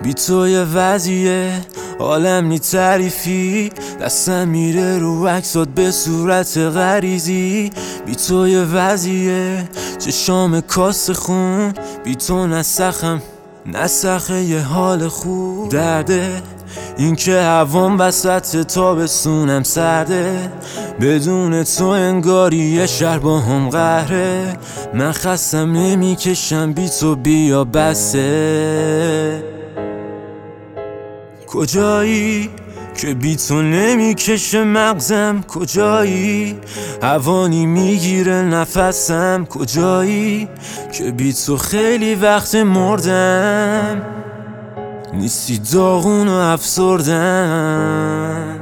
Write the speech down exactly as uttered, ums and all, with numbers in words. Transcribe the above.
بی تو یه وضعیه عالم نی تعریفی، دستم میره رو عکسات به صورت غریزی. بی تو یه وضعیه چشام کاس خون، بی تو نسخم نسخه یه حال خوب. درده این که هوام وسط تابستونم سرده، بدون تو انگاری یه شهر با هم قهره. من خستم نمیکشم بی تو بیا بسه. کجایی که بی تو نمیکشه مغزم؟ کجایی هوانی میگیره نفسم؟ کجایی که بی تو خیلی وقت مردم؟ نیستی داغون و افسردم.